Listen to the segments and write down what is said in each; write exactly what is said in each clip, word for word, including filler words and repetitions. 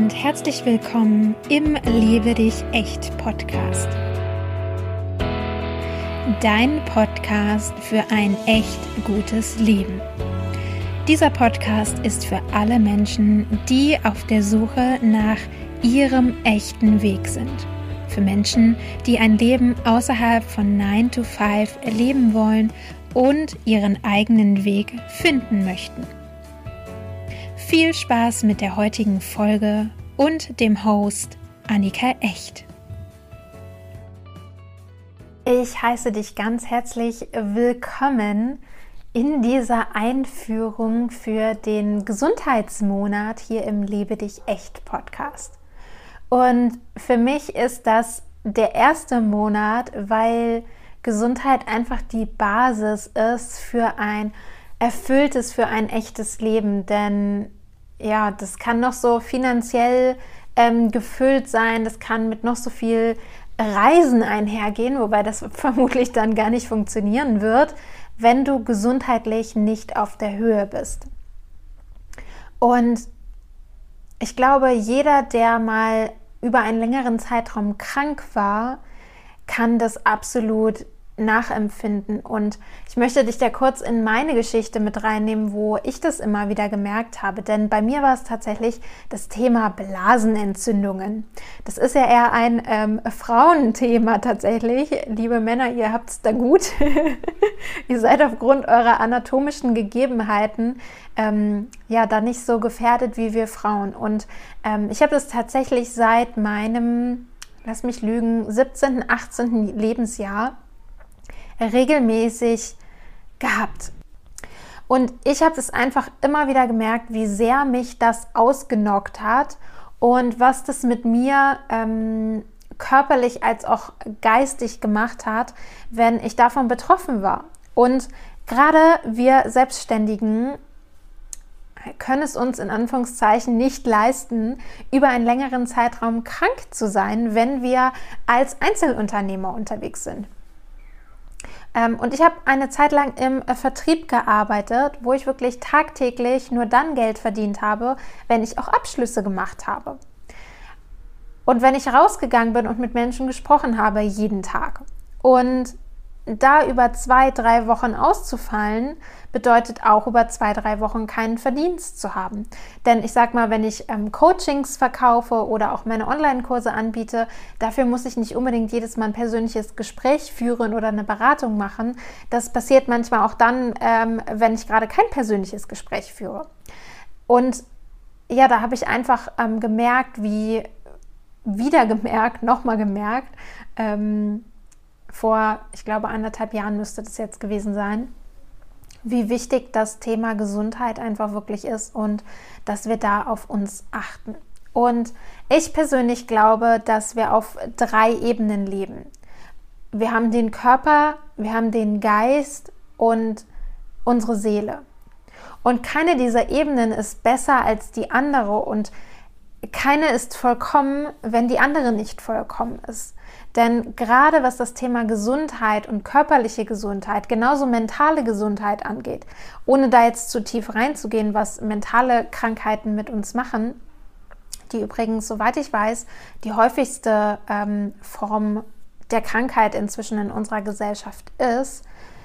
und herzlich willkommen im Liebe dich echt Podcast. Dein Podcast für ein echt gutes Leben. Dieser Podcast ist für alle Menschen, die auf der Suche nach ihrem echten Weg sind. Für Menschen, die ein Leben außerhalb von nine to five leben wollen und ihren eigenen Weg finden möchten. Viel Spaß mit der heutigen Folge und dem Host Annika Echt. Ich heiße dich ganz herzlich willkommen in dieser Einführung für den Gesundheitsmonat hier im Liebe dich echt Podcast. Und für mich ist das der erste Monat, weil Gesundheit einfach die Basis ist für ein erfülltes, für ein echtes Leben. Denn ja, das kann noch so finanziell ähm, gefüllt sein, das kann mit noch so viel Reisen einhergehen, wobei das vermutlich dann gar nicht funktionieren wird, wenn du gesundheitlich nicht auf der Höhe bist. Und ich glaube, jeder, der mal über einen längeren Zeitraum krank war, kann das absolut nachempfinden. Und ich möchte dich da kurz in meine Geschichte mit reinnehmen, wo ich das immer wieder gemerkt habe. Denn bei mir war es tatsächlich das Thema Blasenentzündungen. Das ist ja eher ein ähm, Frauenthema tatsächlich. Liebe Männer, ihr habt es da gut. Ihr seid aufgrund eurer anatomischen Gegebenheiten ähm, ja da nicht so gefährdet wie wir Frauen. Und ähm, ich habe das tatsächlich seit meinem, lass mich lügen, siebzehnten, achtzehnten Lebensjahr regelmäßig gehabt. Und ich habe es einfach immer wieder gemerkt, wie sehr mich das ausgenockt hat und was das mit mir ähm, körperlich als auch geistig gemacht hat, wenn ich davon betroffen war. Und gerade wir Selbstständigen können es uns in Anführungszeichen nicht leisten, über einen längeren Zeitraum krank zu sein, wenn wir als Einzelunternehmer unterwegs sind. Und ich habe eine Zeit lang im Vertrieb gearbeitet, wo ich wirklich tagtäglich nur dann Geld verdient habe, wenn ich auch Abschlüsse gemacht habe. Und wenn ich rausgegangen bin und mit Menschen gesprochen habe, jeden Tag. Und da über zwei, drei Wochen auszufallen, bedeutet auch über zwei, drei Wochen keinen Verdienst zu haben. Denn ich sag mal, wenn ich ähm, Coachings verkaufe oder auch meine Online-Kurse anbiete, dafür muss ich nicht unbedingt jedes Mal ein persönliches Gespräch führen oder eine Beratung machen. Das passiert manchmal auch dann, ähm, wenn ich gerade kein persönliches Gespräch führe. Und ja, da habe ich einfach ähm, gemerkt, wie, wieder gemerkt, nochmal gemerkt, ähm, vor, ich glaube, anderthalb Jahren müsste das jetzt gewesen sein, wie wichtig das Thema Gesundheit einfach wirklich ist und dass wir da auf uns achten. Und ich persönlich glaube, dass wir auf drei Ebenen leben. Wir haben den Körper, wir haben den Geist und unsere Seele. Und keine dieser Ebenen ist besser als die andere und keine ist vollkommen, wenn die andere nicht vollkommen ist. Denn gerade was das Thema Gesundheit und körperliche Gesundheit, genauso mentale Gesundheit angeht, ohne da jetzt zu tief reinzugehen, was mentale Krankheiten mit uns machen, die übrigens, soweit ich weiß, die häufigste ähm, Form der Krankheit inzwischen in unserer Gesellschaft ist,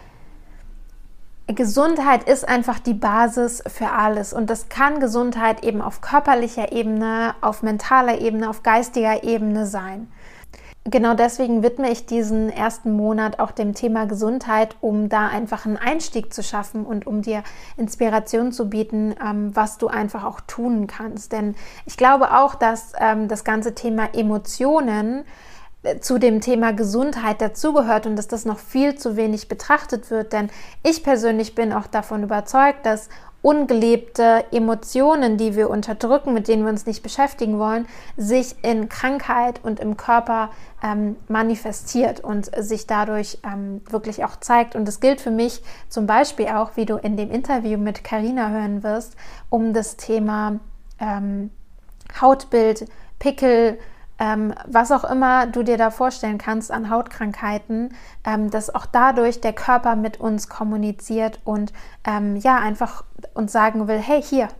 Gesundheit ist einfach die Basis für alles und das kann Gesundheit eben auf körperlicher Ebene, auf mentaler Ebene, auf geistiger Ebene sein. Genau deswegen widme ich diesen ersten Monat auch dem Thema Gesundheit, um da einfach einen Einstieg zu schaffen und um dir Inspiration zu bieten, ähm, was du einfach auch tun kannst. Denn ich glaube auch, dass ähm, das ganze Thema Emotionen zu dem Thema Gesundheit dazugehört und dass das noch viel zu wenig betrachtet wird, denn ich persönlich bin auch davon überzeugt, dass ungelebte Emotionen, die wir unterdrücken, mit denen wir uns nicht beschäftigen wollen, sich in Krankheit und im Körper ähm, manifestiert und sich dadurch ähm, wirklich auch zeigt. Und das gilt für mich zum Beispiel auch, wie du in dem Interview mit Carina hören wirst, um das Thema ähm, Hautbild, Pickel, Ähm, was auch immer du dir da vorstellen kannst an Hautkrankheiten, ähm, dass auch dadurch der Körper mit uns kommuniziert und ähm, ja, einfach uns sagen will, hey, hier,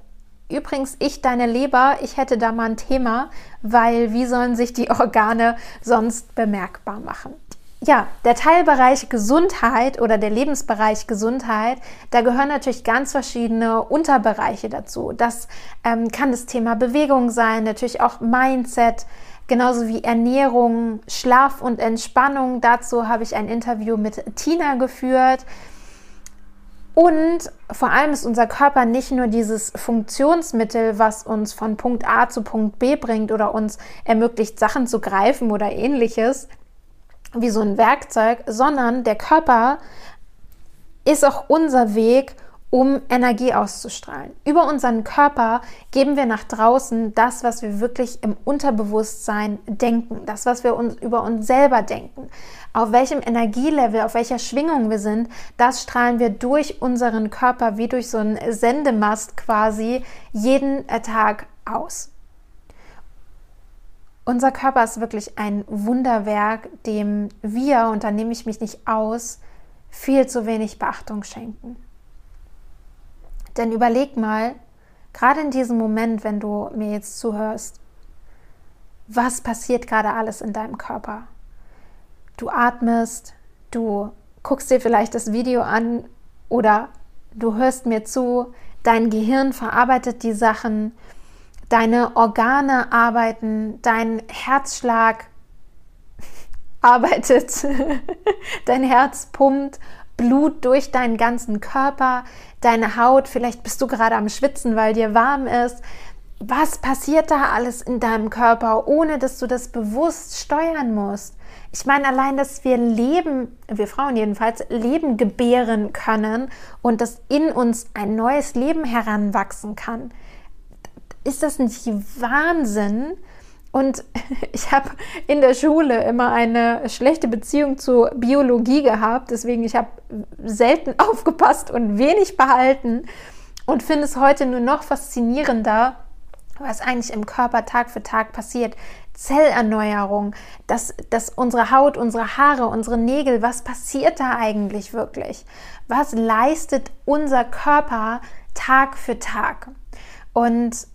übrigens, ich, deine Leber, ich hätte da mal ein Thema, weil wie sollen sich die Organe sonst bemerkbar machen? Ja, der Teilbereich Gesundheit oder der Lebensbereich Gesundheit, da gehören natürlich ganz verschiedene Unterbereiche dazu. Das ähm, kann das Thema Bewegung sein, natürlich auch Mindset, genauso wie Ernährung, Schlaf und Entspannung. Dazu habe ich ein Interview mit Tina geführt. Und vor allem ist unser Körper nicht nur dieses Funktionsmittel, was uns von Punkt A zu Punkt B bringt oder uns ermöglicht, Sachen zu greifen oder ähnliches, wie so ein Werkzeug, sondern der Körper ist auch unser Weg, um Energie auszustrahlen. Über unseren Körper geben wir nach draußen das, was wir wirklich im Unterbewusstsein denken, das, was wir uns über uns selber denken. Auf welchem Energielevel, auf welcher Schwingung wir sind, das strahlen wir durch unseren Körper wie durch so einen Sendemast quasi jeden Tag aus. Unser Körper ist wirklich ein Wunderwerk, dem wir, und da nehme ich mich nicht aus, viel zu wenig Beachtung schenken. Denn überleg mal, gerade in diesem Moment, wenn du mir jetzt zuhörst, was passiert gerade alles in deinem Körper? Du atmest, du guckst dir vielleicht das Video an oder du hörst mir zu, dein Gehirn verarbeitet die Sachen, deine Organe arbeiten, dein Herzschlag arbeitet, dein Herz pumpt Blut durch deinen ganzen Körper, deine Haut, vielleicht bist du gerade am Schwitzen, weil dir warm ist. Was passiert da alles in deinem Körper, ohne dass du das bewusst steuern musst? Ich meine, allein, dass wir Leben, wir Frauen jedenfalls, Leben gebären können und dass in uns ein neues Leben heranwachsen kann. Ist das nicht Wahnsinn? Und ich habe in der Schule immer eine schlechte Beziehung zur Biologie gehabt, deswegen ich habe selten aufgepasst und wenig behalten und finde es heute nur noch faszinierender, was eigentlich im Körper Tag für Tag passiert. Zellerneuerung, dass, dass unsere Haut, unsere Haare, unsere Nägel, was passiert da eigentlich wirklich? Was leistet unser Körper Tag für Tag? Und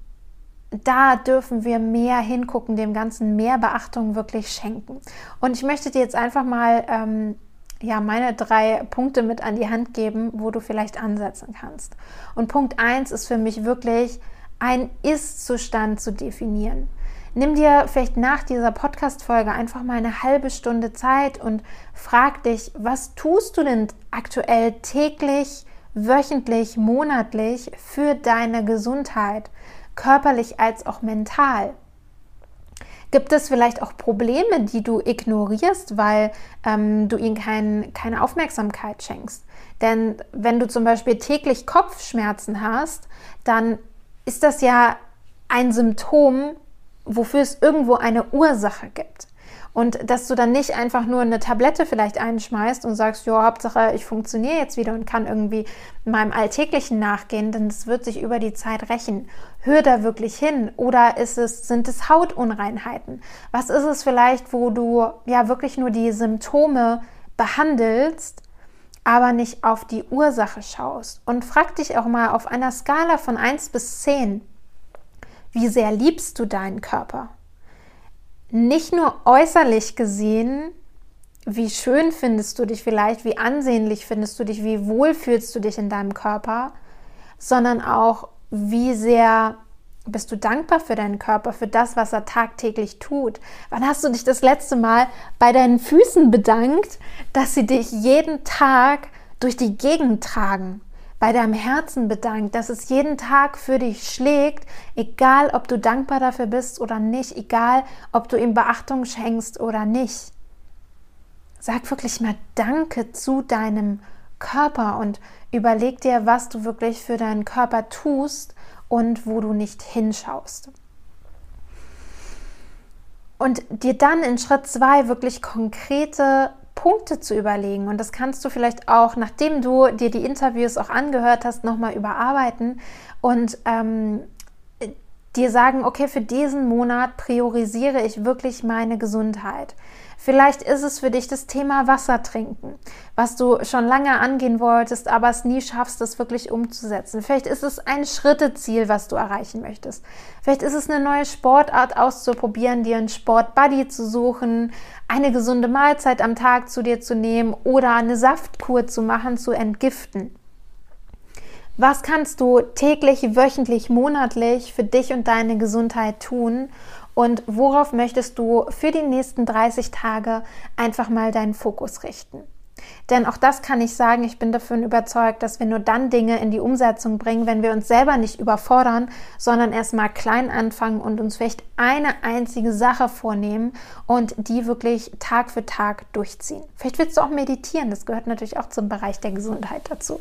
da dürfen wir mehr hingucken, dem Ganzen mehr Beachtung wirklich schenken. Und ich möchte dir jetzt einfach mal ähm, ja, meine drei Punkte mit an die Hand geben, wo du vielleicht ansetzen kannst. Und Punkt eins ist für mich wirklich, ein Ist-Zustand zu definieren. Nimm dir vielleicht nach dieser Podcast-Folge einfach mal eine halbe Stunde Zeit und frag dich, was tust du denn aktuell täglich, wöchentlich, monatlich für deine Gesundheit? Körperlich als auch mental. Gibt es vielleicht auch Probleme, die du ignorierst, weil ähm, du ihnen kein, keine Aufmerksamkeit schenkst? Denn wenn du zum Beispiel täglich Kopfschmerzen hast, dann ist das ja ein Symptom, wofür es irgendwo eine Ursache gibt. Und dass du dann nicht einfach nur eine Tablette vielleicht einschmeißt und sagst, ja, Hauptsache ich funktioniere jetzt wieder und kann irgendwie meinem Alltäglichen nachgehen, denn das wird sich über die Zeit rächen. Hör da wirklich hin. Oder ist es, sind es Hautunreinheiten? Was ist es vielleicht, wo du ja wirklich nur die Symptome behandelst, aber nicht auf die Ursache schaust? Und frag dich auch mal auf einer Skala von eins bis zehn, wie sehr liebst du deinen Körper? Nicht nur äußerlich gesehen, wie schön findest du dich vielleicht, wie ansehnlich findest du dich, wie wohl fühlst du dich in deinem Körper, sondern auch, wie sehr bist du dankbar für deinen Körper, für das, was er tagtäglich tut. Wann hast du dich das letzte Mal bei deinen Füßen bedankt, dass sie dich jeden Tag durch die Gegend tragen? Bei deinem Herzen bedankt, dass es jeden Tag für dich schlägt, egal ob du dankbar dafür bist oder nicht, egal ob du ihm Beachtung schenkst oder nicht. Sag wirklich mal Danke zu deinem Körper und überleg dir, was du wirklich für deinen Körper tust und wo du nicht hinschaust. Und dir dann in Schritt zwei wirklich konkrete Punkte zu überlegen, und das kannst du vielleicht auch, nachdem du dir die Interviews auch angehört hast, nochmal überarbeiten und ähm, dir sagen, okay, für diesen Monat priorisiere ich wirklich meine Gesundheit. Vielleicht ist es für dich das Thema Wasser trinken, was du schon lange angehen wolltest, aber es nie schaffst, das wirklich umzusetzen. Vielleicht ist es ein Schritteziel, was du erreichen möchtest. Vielleicht ist es eine neue Sportart auszuprobieren, dir einen Sportbuddy zu suchen, eine gesunde Mahlzeit am Tag zu dir zu nehmen oder eine Saftkur zu machen, zu entgiften. Was kannst du täglich, wöchentlich, monatlich für dich und deine Gesundheit tun? Und worauf möchtest du für die nächsten dreißig Tage einfach mal deinen Fokus richten? Denn auch das kann ich sagen, ich bin davon überzeugt, dass wir nur dann Dinge in die Umsetzung bringen, wenn wir uns selber nicht überfordern, sondern erstmal klein anfangen und uns vielleicht eine einzige Sache vornehmen und die wirklich Tag für Tag durchziehen. Vielleicht willst du auch meditieren, das gehört natürlich auch zum Bereich der Gesundheit dazu.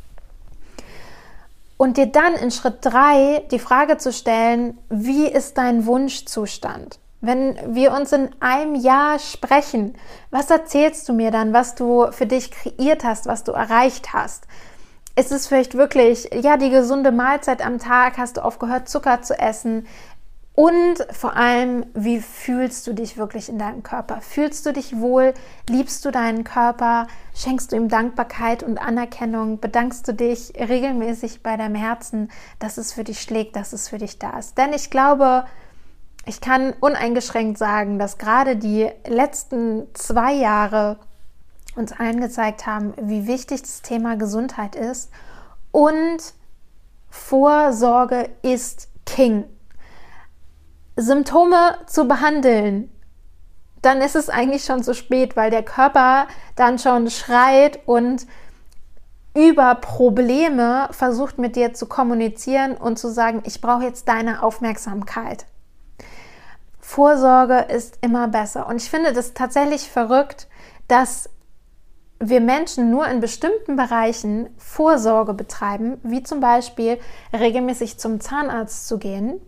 Und dir dann in Schritt drei die Frage zu stellen, wie ist dein Wunschzustand? Wenn wir uns in einem Jahr sprechen, was erzählst du mir dann, was du für dich kreiert hast, was du erreicht hast? Ist es vielleicht wirklich, ja, die gesunde Mahlzeit am Tag, hast du aufgehört, Zucker zu essen? Und vor allem, wie fühlst du dich wirklich in deinem Körper? Fühlst du dich wohl? Liebst du deinen Körper? Schenkst du ihm Dankbarkeit und Anerkennung? Bedankst du dich regelmäßig bei deinem Herzen, dass es für dich schlägt, dass es für dich da ist? Denn ich glaube, ich kann uneingeschränkt sagen, dass gerade die letzten zwei Jahre uns allen gezeigt haben, wie wichtig das Thema Gesundheit ist. Und Vorsorge ist King. Symptome zu behandeln, dann ist es eigentlich schon zu spät, weil der Körper dann schon schreit und über Probleme versucht mit dir zu kommunizieren und zu sagen, ich brauche jetzt deine Aufmerksamkeit. Vorsorge ist immer besser und ich finde das tatsächlich verrückt, dass wir Menschen nur in bestimmten Bereichen Vorsorge betreiben, wie zum Beispiel regelmäßig zum Zahnarzt zu gehen.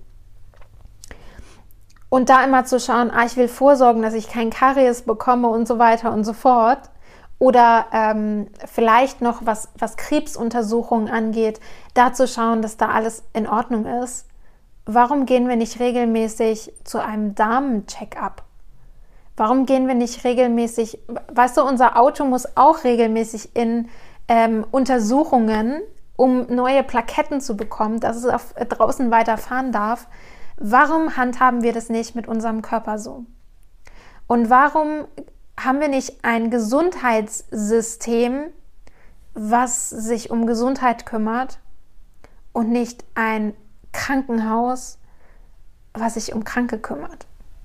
Und da immer zu schauen, ah, ich will vorsorgen, dass ich kein Karies bekomme und so weiter und so fort. Oder ähm, vielleicht noch, was, was Krebsuntersuchungen angeht, da zu schauen, dass da alles in Ordnung ist. Warum gehen wir nicht regelmäßig zu einem Damen-Check-up? Warum gehen wir nicht regelmäßig, weißt du, unser Auto muss auch regelmäßig in ähm, Untersuchungen, um neue Plaketten zu bekommen, dass es auf, äh, draußen weiter fahren darf. Warum handhaben wir das nicht mit unserem Körper so? Und warum haben wir nicht ein Gesundheitssystem, was sich um Gesundheit kümmert und nicht ein Krankenhaus, was sich um Kranke kümmert?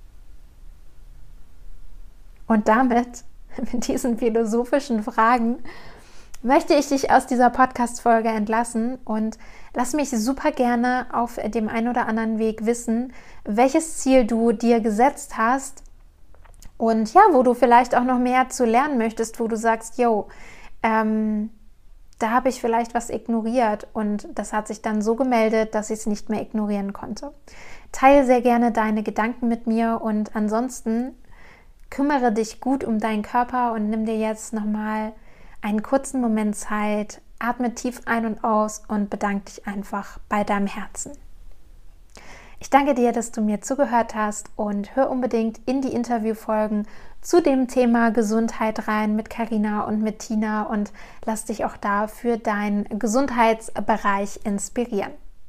Und damit, mit diesen philosophischen Fragen, möchte ich dich aus dieser Podcast-Folge entlassen und lass mich super gerne auf dem einen oder anderen Weg wissen, welches Ziel du dir gesetzt hast und ja, wo du vielleicht auch noch mehr zu lernen möchtest, wo du sagst, yo, ähm, da habe ich vielleicht was ignoriert und das hat sich dann so gemeldet, dass ich es nicht mehr ignorieren konnte. Teile sehr gerne deine Gedanken mit mir und ansonsten kümmere dich gut um deinen Körper und nimm dir jetzt nochmal einen kurzen Moment Zeit, atme tief ein und aus und bedanke dich einfach bei deinem Herzen. Ich danke dir, dass du mir zugehört hast und hör unbedingt in die Interviewfolgen zu dem Thema Gesundheit rein mit Carina und mit Tina und lass dich auch da für deinen Gesundheitsbereich inspirieren.